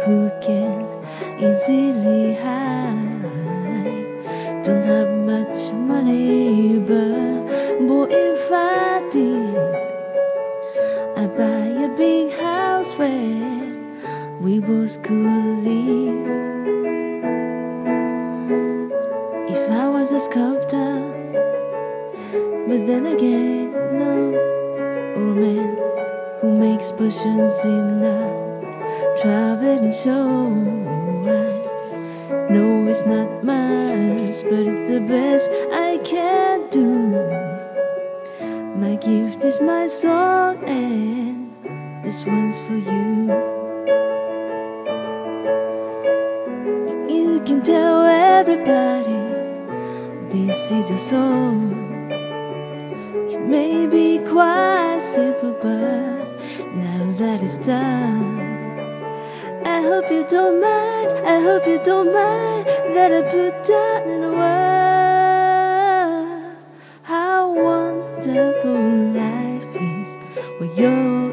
who can easily hide. Don't have much money, but boy, if I did, I'd buy a big house where we both could live. If I was a sculptor, but then again, no. Old man who makes potions in a traveling show. I know it's not much, but it's the best I can do. My gift is my song, and this one's for you. You can tell everybody this is your song. It may be quite simple, but now that it's done, I hope you don't mind, I hope you don't mind that I put down in a word how wonderful life is when you're